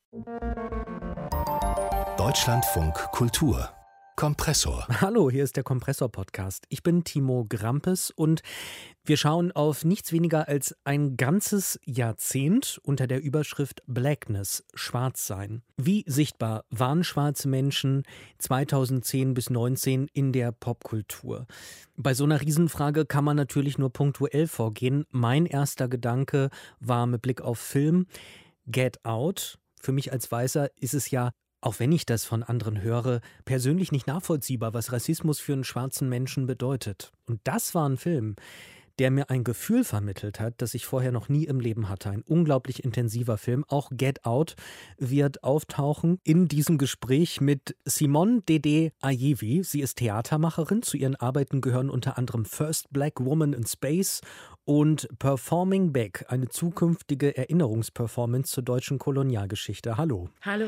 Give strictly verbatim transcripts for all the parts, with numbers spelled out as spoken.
Deutschlandfunk Kultur Kompressor. Hallo, hier ist der Kompressor-Podcast. Ich bin Timo Grampes und wir schauen auf nichts weniger als ein ganzes Jahrzehnt unter der Überschrift Blackness, Schwarzsein. Wie sichtbar waren schwarze Menschen zweitausendzehn bis neunzehn in der Popkultur? Bei so einer Riesenfrage kann man natürlich nur punktuell vorgehen. Mein erster Gedanke war mit Blick auf Film Get Out. Für mich als Weißer ist es ja, auch wenn ich das von anderen höre, persönlich nicht nachvollziehbar, was Rassismus für einen schwarzen Menschen bedeutet. Und das war ein Film, der mir ein Gefühl vermittelt hat, das ich vorher noch nie im Leben hatte. Ein unglaublich intensiver Film. Auch Get Out wird auftauchen in diesem Gespräch mit Simone Dede Ayevi. Sie ist Theatermacherin. Zu ihren Arbeiten gehören unter anderem First Black Woman in Space und Performing Back, eine zukünftige Erinnerungsperformance zur deutschen Kolonialgeschichte. Hallo. Hallo.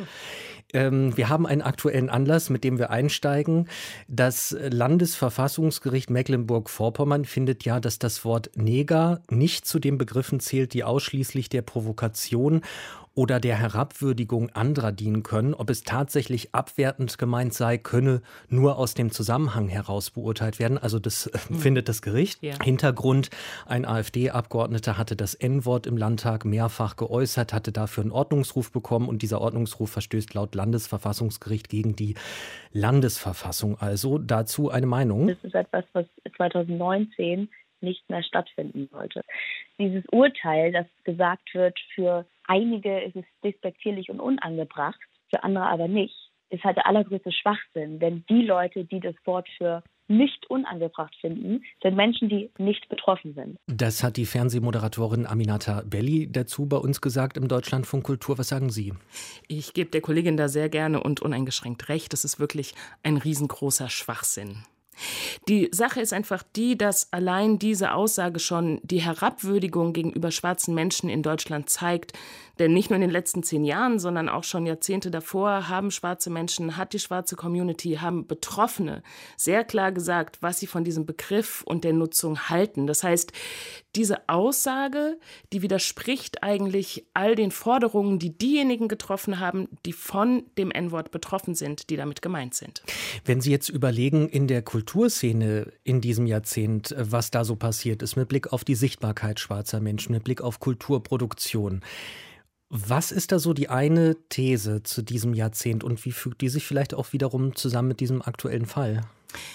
Ähm, wir haben einen aktuellen Anlass, mit dem wir einsteigen. Das Landesverfassungsgericht Mecklenburg-Vorpommern findet ja, dass das Wort Neger nicht zu den Begriffen zählt, die ausschließlich der Provokation oder der Herabwürdigung anderer dienen können. Ob es tatsächlich abwertend gemeint sei, könne nur aus dem Zusammenhang heraus beurteilt werden. Also das äh, hm. findet das Gericht. Ja. Hintergrund, ein AfD-Abgeordneter hatte das En-Wort im Landtag mehrfach geäußert, hatte dafür einen Ordnungsruf bekommen und dieser Ordnungsruf verstößt laut Landesverfassungsgericht gegen die Landesverfassung. Also dazu eine Meinung. Das ist etwas, was zweitausendneunzehn nicht mehr stattfinden sollte. Dieses Urteil, das gesagt wird, für einige ist es despektierlich und unangebracht, für andere aber nicht, ist halt der allergrößte Schwachsinn. Denn die Leute, die das Wort für nicht unangebracht finden, sind Menschen, die nicht betroffen sind. Das hat die Fernsehmoderatorin Aminata Belli dazu bei uns gesagt im Deutschlandfunk Kultur. Was sagen Sie? Ich gebe der Kollegin da sehr gerne und uneingeschränkt recht. Das ist wirklich ein riesengroßer Schwachsinn. Die Sache ist einfach die, dass allein diese Aussage schon die Herabwürdigung gegenüber schwarzen Menschen in Deutschland zeigt. Denn nicht nur in den letzten zehn Jahren, sondern auch schon Jahrzehnte davor haben schwarze Menschen, hat die schwarze Community, haben Betroffene sehr klar gesagt, was sie von diesem Begriff und der Nutzung halten. Das heißt, diese Aussage, die widerspricht eigentlich all den Forderungen, die diejenigen getroffen haben, die von dem En-Wort betroffen sind, die damit gemeint sind. Wenn Sie jetzt überlegen, in der Kulturszene in diesem Jahrzehnt, was da so passiert ist, mit Blick auf die Sichtbarkeit schwarzer Menschen, mit Blick auf Kulturproduktion, was ist da so die eine These zu diesem Jahrzehnt und wie fügt die sich vielleicht auch wiederum zusammen mit diesem aktuellen Fall?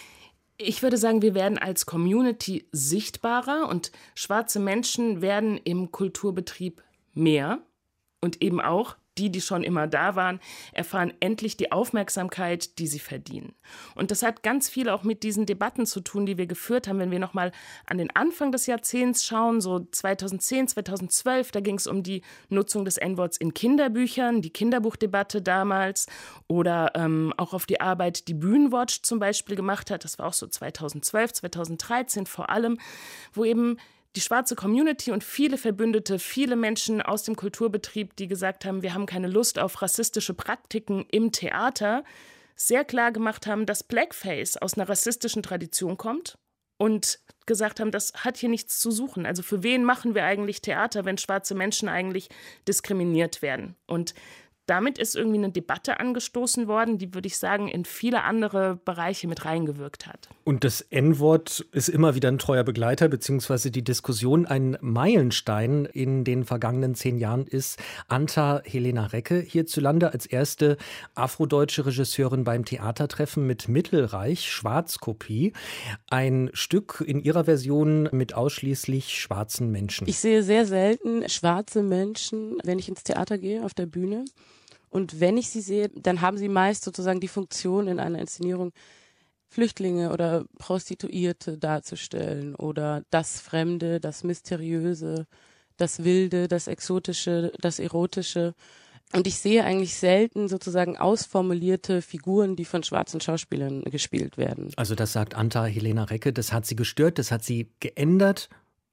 Ich würde sagen, wir werden als Community sichtbarer und schwarze Menschen werden im Kulturbetrieb mehr und eben auch die, die schon immer da waren, erfahren endlich die Aufmerksamkeit, die sie verdienen. Und das hat ganz viel auch mit diesen Debatten zu tun, die wir geführt haben. Wenn wir nochmal an den Anfang des Jahrzehnts schauen, so zweitausendzehn, zweitausendzwölf, da ging es um die Nutzung des En-Worts in Kinderbüchern, die Kinderbuchdebatte damals oder ähm, auch auf die Arbeit, die Bühnenwatch zum Beispiel gemacht hat. Das war auch so zweitausendzwölf, zweitausenddreizehn vor allem, wo eben die schwarze Community und viele Verbündete, viele Menschen aus dem Kulturbetrieb, die gesagt haben, wir haben keine Lust auf rassistische Praktiken im Theater, sehr klar gemacht haben, dass Blackface aus einer rassistischen Tradition kommt und gesagt haben, das hat hier nichts zu suchen. Also für wen machen wir eigentlich Theater, wenn schwarze Menschen eigentlich diskriminiert werden? Und damit ist irgendwie eine Debatte angestoßen worden, die, würde ich sagen, in viele andere Bereiche mit reingewirkt hat. Und das En-Wort ist immer wieder ein treuer Begleiter, beziehungsweise die Diskussion. Ein Meilenstein in den vergangenen zehn Jahren ist Anta Helena Recke hierzulande als erste afrodeutsche Regisseurin beim Theatertreffen mit Mittelreich, Schwarzkopie. Ein Stück in ihrer Version mit ausschließlich schwarzen Menschen. Ich sehe sehr selten schwarze Menschen, wenn ich ins Theater gehe, auf der Bühne. Und wenn ich sie sehe, dann haben sie meist sozusagen die Funktion in einer Inszenierung, Flüchtlinge oder Prostituierte darzustellen oder das Fremde, das Mysteriöse, das Wilde, das Exotische, das Erotische. Und ich sehe eigentlich selten sozusagen ausformulierte Figuren, die von schwarzen Schauspielern gespielt werden. Also das sagt Anta Helena Recke, das hat sie gestört, das hat sie geändert.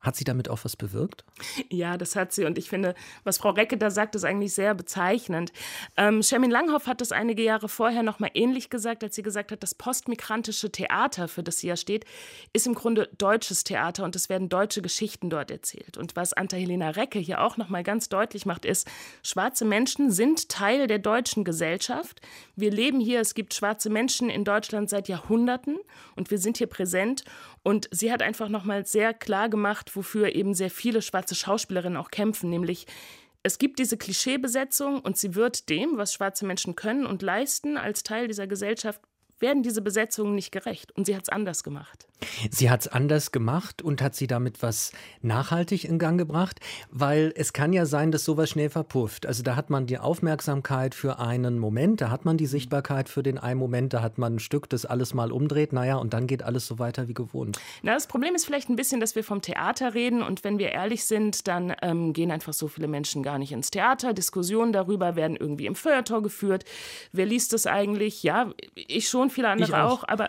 Hat sie damit auch was bewirkt? Ja, das hat sie. Und ich finde, was Frau Recke da sagt, ist eigentlich sehr bezeichnend. Ähm, Shermin Langhoff hat das einige Jahre vorher noch mal ähnlich gesagt, als sie gesagt hat, das postmigrantische Theater, für das sie ja steht, ist im Grunde deutsches Theater und es werden deutsche Geschichten dort erzählt. Und was Anta-Helena Recke hier auch noch mal ganz deutlich macht, ist, schwarze Menschen sind Teil der deutschen Gesellschaft. Wir leben hier, es gibt schwarze Menschen in Deutschland seit Jahrhunderten und wir sind hier präsent. Und sie hat einfach noch mal sehr klar gemacht, wofür eben sehr viele schwarze Schauspielerinnen auch kämpfen, nämlich es gibt diese Klischeebesetzung und sie wird dem, was schwarze Menschen können und leisten als Teil dieser Gesellschaft, werden diese Besetzungen nicht gerecht. Und sie hat es anders gemacht. Sie hat es anders gemacht und hat sie damit was nachhaltig in Gang gebracht, weil es kann ja sein, dass sowas schnell verpufft. Also da hat man die Aufmerksamkeit für einen Moment, da hat man die Sichtbarkeit für den einen Moment, da hat man ein Stück, das alles mal umdreht, naja, und dann geht alles so weiter wie gewohnt. Na, das Problem ist vielleicht ein bisschen, dass wir vom Theater reden und wenn wir ehrlich sind, dann ähm, gehen einfach so viele Menschen gar nicht ins Theater. Diskussionen darüber werden irgendwie im Feuilleton geführt. Wer liest das eigentlich? Ja, ich schon, viele andere ich auch. auch, aber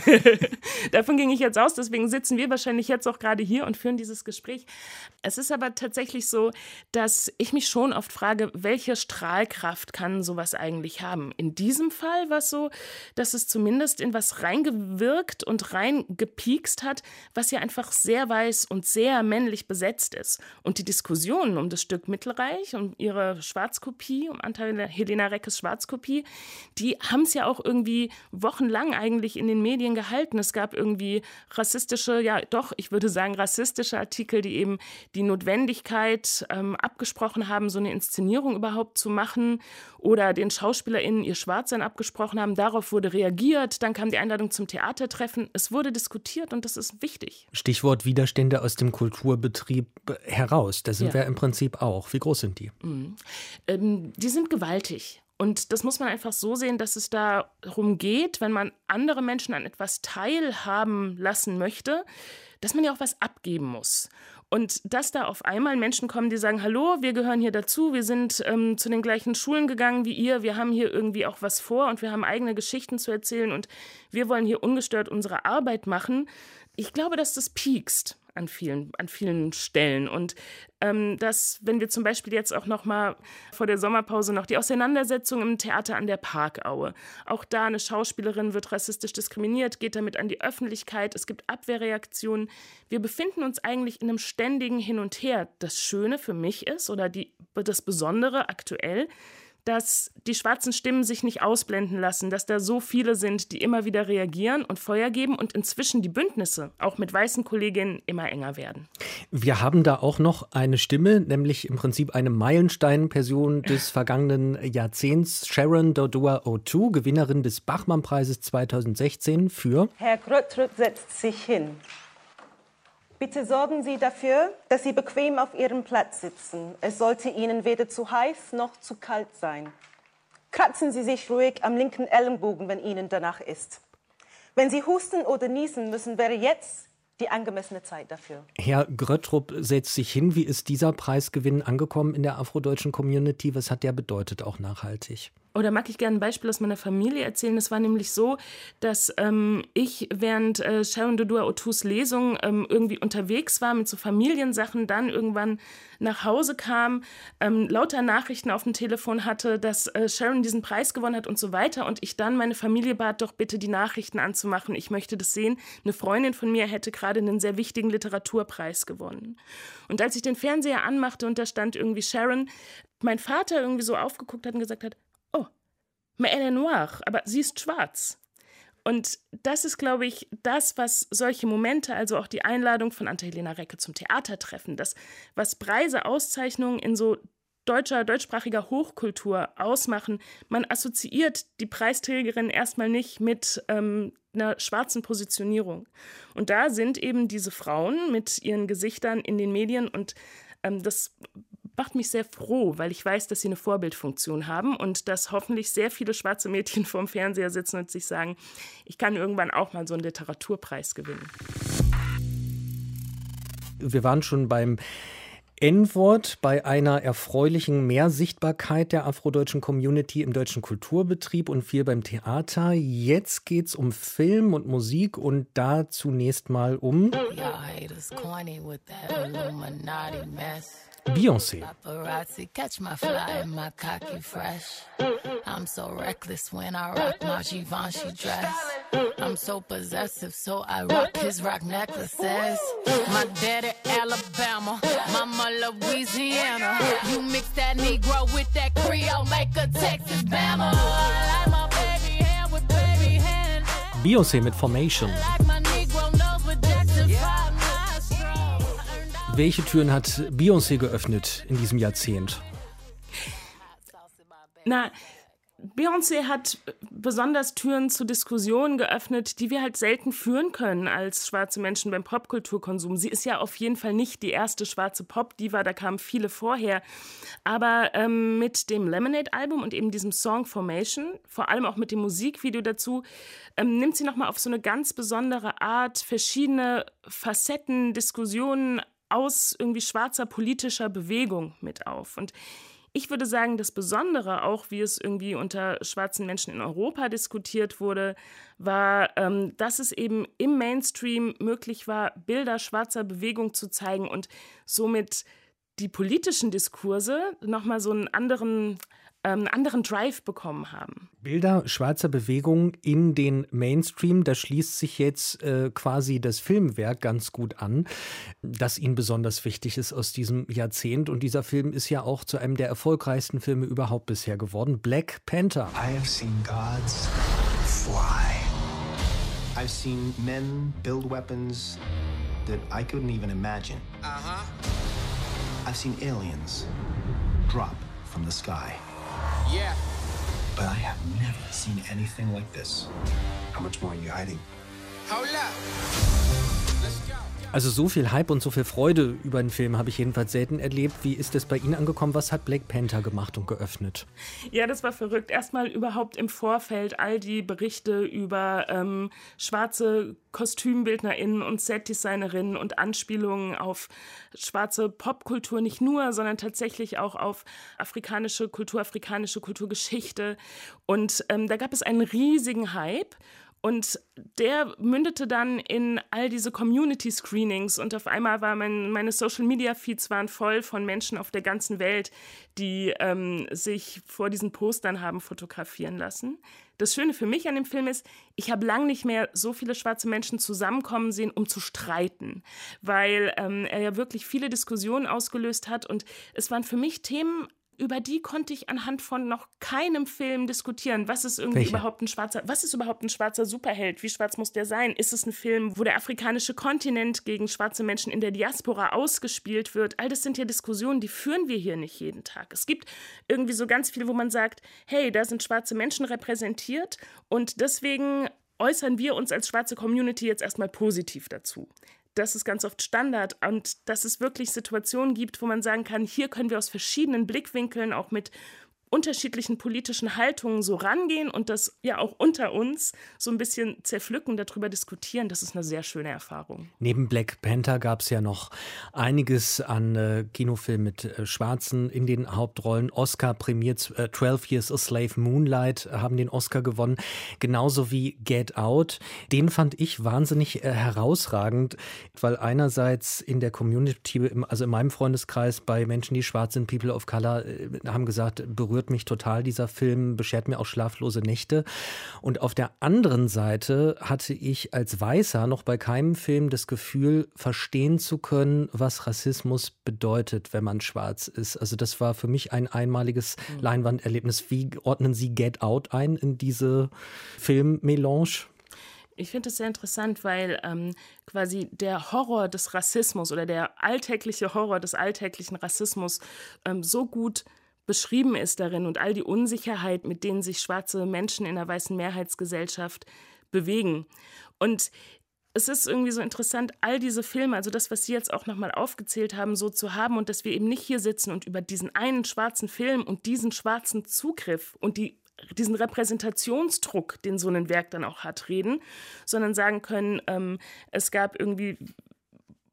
davon ging ich jetzt aus, deswegen sitzen wir wahrscheinlich jetzt auch gerade hier und führen dieses Gespräch. Es ist aber tatsächlich so, dass ich mich schon oft frage, welche Strahlkraft kann sowas eigentlich haben? In diesem Fall war es so, dass es zumindest in was reingewirkt und reingepiekst hat, was ja einfach sehr weiß und sehr männlich besetzt ist. Und die Diskussionen um das Stück Mittelreich, um ihre Schwarzkopie, um Anta-Helena Reckes Schwarzkopie, die haben es ja auch irgendwie wochenlang eigentlich in den Medien gehalten. Es gab irgendwie rassistische, ja doch, ich würde sagen rassistische Artikel, die eben die Notwendigkeit ähm, abgesprochen haben, so eine Inszenierung überhaupt zu machen oder den SchauspielerInnen ihr Schwarzsein abgesprochen haben. Darauf wurde reagiert, dann kam die Einladung zum Theatertreffen. Es wurde diskutiert und das ist wichtig. Stichwort Widerstände aus dem Kulturbetrieb heraus. Da sind Ja. wir im Prinzip auch. Wie groß sind die? Mhm. Ähm, die sind gewaltig. Und das muss man einfach so sehen, dass es darum geht, wenn man andere Menschen an etwas teilhaben lassen möchte, dass man ja auch was abgeben muss. Und dass da auf einmal Menschen kommen, die sagen, hallo, wir gehören hier dazu, wir sind ähm, zu den gleichen Schulen gegangen wie ihr, wir haben hier irgendwie auch was vor und wir haben eigene Geschichten zu erzählen und wir wollen hier ungestört unsere Arbeit machen. Ich glaube, dass das piekst an vielen, an vielen Stellen. Und ähm, dass, wenn wir zum Beispiel jetzt auch noch mal vor der Sommerpause noch die Auseinandersetzung im Theater an der Parkaue, auch da eine Schauspielerin wird rassistisch diskriminiert, geht damit an die Öffentlichkeit, es gibt Abwehrreaktionen. Wir befinden uns eigentlich in einem ständigen Hin und Her. Das Schöne für mich ist, oder die, das Besondere aktuell, dass die schwarzen Stimmen sich nicht ausblenden lassen, dass da so viele sind, die immer wieder reagieren und Feuer geben und inzwischen die Bündnisse, auch mit weißen Kolleginnen, immer enger werden. Wir haben da auch noch eine Stimme, nämlich im Prinzip eine Meilenstein-Person des vergangenen Jahrzehnts, Sharon Dodua-Otoo, Gewinnerin des Bachmann-Preises zweitausendsechzehn für Herr Gröttrup setzt sich hin. Bitte sorgen Sie dafür, dass Sie bequem auf Ihrem Platz sitzen. Es sollte Ihnen weder zu heiß noch zu kalt sein. Kratzen Sie sich ruhig am linken Ellenbogen, wenn Ihnen danach ist. Wenn Sie husten oder niesen müssen, wäre jetzt die angemessene Zeit dafür. Herr Gröttrup setzt sich hin. Wie ist dieser Preisgewinn angekommen in der afrodeutschen Community? Was hat der bedeutet, auch nachhaltig? Oder mag ich gerne ein Beispiel aus meiner Familie erzählen. Es war nämlich so, dass ähm, ich während äh, Sharon Dodua-Otoos Lesung ähm, irgendwie unterwegs war mit so Familiensachen, dann irgendwann nach Hause kam, ähm, lauter Nachrichten auf dem Telefon hatte, dass äh, Sharon diesen Preis gewonnen hat und so weiter. Und ich dann meine Familie bat, doch bitte die Nachrichten anzumachen. Ich möchte das sehen. Eine Freundin von mir hätte gerade einen sehr wichtigen Literaturpreis gewonnen. Und als ich den Fernseher anmachte und da stand irgendwie Sharon, mein Vater irgendwie so aufgeguckt hat und gesagt hat, mais elle est noire, aber sie ist schwarz. Und das ist, glaube ich, das, was solche Momente, also auch die Einladung von Anta-Helena Recke zum Theatertreffen, das, was Preise, Auszeichnungen in so deutscher, deutschsprachiger Hochkultur ausmachen. Man assoziiert die Preisträgerin erstmal nicht mit ähm, einer schwarzen Positionierung. Und da sind eben diese Frauen mit ihren Gesichtern in den Medien und ähm, das macht mich sehr froh, weil ich weiß, dass sie eine Vorbildfunktion haben und dass hoffentlich sehr viele schwarze Mädchen vorm Fernseher sitzen und sich sagen, ich kann irgendwann auch mal so einen Literaturpreis gewinnen. Wir waren schon beim En-Wort bei einer erfreulichen Mehrsichtbarkeit der afrodeutschen Community im deutschen Kulturbetrieb und viel beim Theater. Jetzt geht's um Film und Musik und da zunächst mal um Beyoncé. Paparazzi catch my fly and my cocky fresh. I'm so reckless when I rock my Givenchy dress. I'm so possessive, so I rock his rock necklaces. My daddy Alabama, mama Louisiana. You mix that Negro with that Creole, make a Texas Bama. I like my baby hair with baby hand. Beyoncé mit Formation. Like my Negro nose with Jackson five. Welche Türen hat Beyoncé geöffnet in diesem Jahrzehnt? Na, Beyoncé hat besonders Türen zu Diskussionen geöffnet, die wir halt selten führen können als schwarze Menschen beim Popkulturkonsum. Sie ist ja auf jeden Fall nicht die erste schwarze Pop-Diva, da kamen viele vorher. Aber ähm, mit dem Lemonade-Album und eben diesem Song Formation, vor allem auch mit dem Musikvideo dazu, ähm, nimmt sie nochmal auf so eine ganz besondere Art verschiedene Facetten, Diskussionen aus irgendwie schwarzer politischer Bewegung mit auf. Und ich würde sagen, das Besondere, auch wie es irgendwie unter schwarzen Menschen in Europa diskutiert wurde, war, ähm, dass es eben im Mainstream möglich war, Bilder schwarzer Bewegung zu zeigen und somit die politischen Diskurse nochmal so einen anderen, ähm, anderen Drive bekommen haben. Bilder schwarzer Bewegung in den Mainstream, da schließt sich jetzt äh, quasi das Filmwerk ganz gut an, das Ihnen besonders wichtig ist aus diesem Jahrzehnt. Und dieser Film ist ja auch zu einem der erfolgreichsten Filme überhaupt bisher geworden, Black Panther. I have seen gods fly. I've seen men build weapons that I couldn't even imagine. Uh-huh. I've seen aliens drop from the sky. Yeah. But I have never seen anything like this. How much more are you hiding? Hold up. Let's go. Also so viel Hype und so viel Freude über den Film habe ich jedenfalls selten erlebt. Wie ist es bei Ihnen angekommen? Was hat Black Panther gemacht und geöffnet? Ja, das war verrückt. Erstmal überhaupt im Vorfeld all die Berichte über ähm, schwarze KostümbildnerInnen und Setdesignerinnen und Anspielungen auf schwarze Popkultur, nicht nur, sondern tatsächlich auch auf afrikanische Kultur, afrikanische Kulturgeschichte. Und ähm, da gab es einen riesigen Hype. Und der mündete dann in all diese Community-Screenings und auf einmal war mein, meine Social-Media-Feeds waren voll von Menschen auf der ganzen Welt, die ähm, sich vor diesen Postern haben fotografieren lassen. Das Schöne für mich an dem Film ist, ich habe lang nicht mehr so viele schwarze Menschen zusammenkommen sehen, um zu streiten, weil ähm, er ja wirklich viele Diskussionen ausgelöst hat und es waren für mich Themen, über die konnte ich anhand von noch keinem Film diskutieren. Was ist irgendwie Welche? überhaupt ein schwarzer, was ist überhaupt ein schwarzer Superheld? Wie schwarz muss der sein? Ist es ein Film, wo der afrikanische Kontinent gegen schwarze Menschen in der Diaspora ausgespielt wird? All das sind ja Diskussionen, die führen wir hier nicht jeden Tag. Es gibt irgendwie so ganz viel, wo man sagt, hey, da sind schwarze Menschen repräsentiert und deswegen äußern wir uns als schwarze Community jetzt erstmal positiv dazu. Das ist ganz oft Standard und dass es wirklich Situationen gibt, wo man sagen kann, hier können wir aus verschiedenen Blickwinkeln auch mit unterschiedlichen politischen Haltungen so rangehen und das ja auch unter uns so ein bisschen zerpflücken, darüber diskutieren. Das ist eine sehr schöne Erfahrung. Neben Black Panther gab es ja noch einiges an äh, Kinofilmen mit äh, Schwarzen in den Hauptrollen. Oscar prämiert, äh, twelve Years a Slave, Moonlight äh, haben den Oscar gewonnen. Genauso wie Get Out. Den fand ich wahnsinnig äh, herausragend, weil einerseits in der Community, also in meinem Freundeskreis bei Menschen, die schwarz sind, People of Color, äh, haben gesagt, berührt mich total dieser Film, beschert mir auch schlaflose Nächte. Und auf der anderen Seite hatte ich als Weißer noch bei keinem Film das Gefühl, verstehen zu können, was Rassismus bedeutet, wenn man schwarz ist. Also das war für mich ein einmaliges mhm. Leinwanderlebnis. Wie ordnen Sie Get Out ein in diese Filmmelange? Ich finde es sehr interessant, weil ähm, quasi der Horror des Rassismus oder der alltägliche Horror des alltäglichen Rassismus ähm, so gut beschrieben ist darin und all die Unsicherheit, mit denen sich schwarze Menschen in der weißen Mehrheitsgesellschaft bewegen. Und es ist irgendwie so interessant, all diese Filme, also das, was Sie jetzt auch nochmal aufgezählt haben, so zu haben und dass wir eben nicht hier sitzen und über diesen einen schwarzen Film und diesen schwarzen Zugriff und die diesen Repräsentationsdruck, den so ein Werk dann auch hat, reden, sondern sagen können, ähm, es gab irgendwie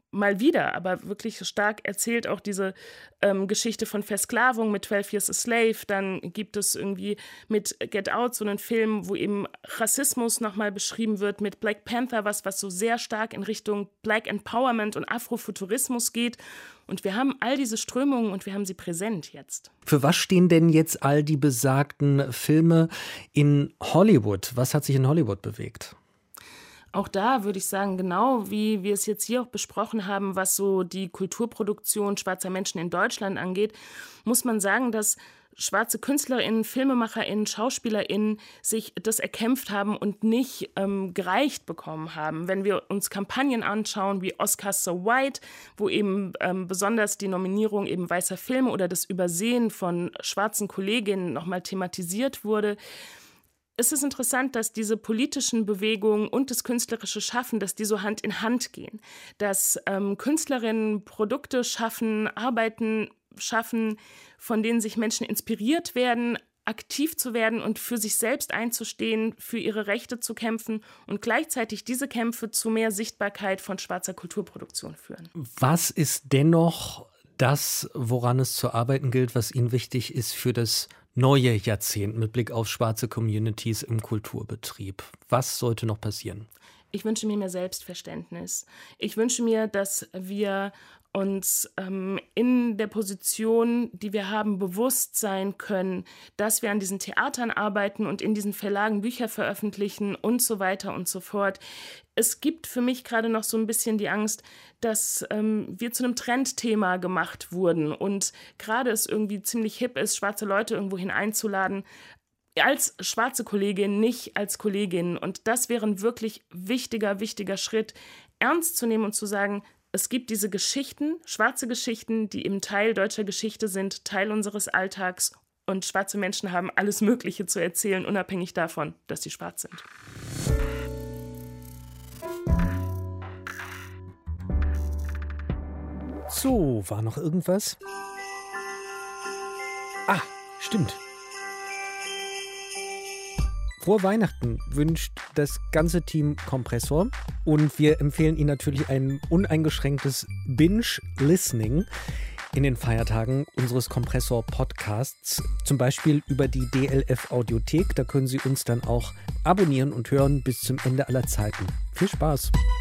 mal wieder, aber wirklich stark erzählt auch diese ähm, Geschichte von Versklavung mit twelve Years a Slave. Dann gibt es irgendwie mit Get Out so einen Film, wo eben Rassismus nochmal beschrieben wird, mit Black Panther, was, was so sehr stark in Richtung Black Empowerment und Afrofuturismus geht. Und wir haben all diese Strömungen und wir haben sie präsent jetzt. Für was stehen denn jetzt all die besagten Filme in Hollywood? Was hat sich in Hollywood bewegt? Auch da würde ich sagen, genau wie wir es jetzt hier auch besprochen haben, was so die Kulturproduktion schwarzer Menschen in Deutschland angeht, muss man sagen, dass schwarze KünstlerInnen, FilmemacherInnen, SchauspielerInnen sich das erkämpft haben und nicht ähm, gereicht bekommen haben. Wenn wir uns Kampagnen anschauen wie Oscars So White, wo eben ähm, besonders die Nominierung eben weißer Filme oder das Übersehen von schwarzen Kolleginnen nochmal thematisiert wurde, es ist interessant, dass diese politischen Bewegungen und das künstlerische Schaffen, dass die so Hand in Hand gehen. Dass ähm, Künstlerinnen Produkte schaffen, Arbeiten schaffen, von denen sich Menschen inspiriert werden, aktiv zu werden und für sich selbst einzustehen, für ihre Rechte zu kämpfen und gleichzeitig diese Kämpfe zu mehr Sichtbarkeit von schwarzer Kulturproduktion führen. Was ist dennoch das, woran es zu arbeiten gilt, was Ihnen wichtig ist für das neue Jahrzehnt mit Blick auf schwarze Communities im Kulturbetrieb? Was sollte noch passieren? Ich wünsche mir mehr Selbstverständnis. Ich wünsche mir, dass wir uns ähm, in der Position, die wir haben, bewusst sein können, dass wir an diesen Theatern arbeiten und in diesen Verlagen Bücher veröffentlichen und so weiter und so fort. Es gibt für mich gerade noch so ein bisschen die Angst, dass ähm, wir zu einem Trendthema gemacht wurden und gerade es irgendwie ziemlich hip ist, schwarze Leute irgendwo hineinzuladen, als schwarze Kollegin, nicht als Kollegin. Und das wäre ein wirklich wichtiger, wichtiger Schritt, ernst zu nehmen und zu sagen, es gibt diese Geschichten, schwarze Geschichten, die eben Teil deutscher Geschichte sind, Teil unseres Alltags. Und schwarze Menschen haben alles Mögliche zu erzählen, unabhängig davon, dass sie schwarz sind. So, war noch irgendwas? Ah, stimmt. Frohe Weihnachten wünscht das ganze Team Kompressor und wir empfehlen Ihnen natürlich ein uneingeschränktes Binge-Listening in den Feiertagen unseres Kompressor-Podcasts, zum Beispiel über die D L F-Audiothek. Da können Sie uns dann auch abonnieren und hören bis zum Ende aller Zeiten. Viel Spaß!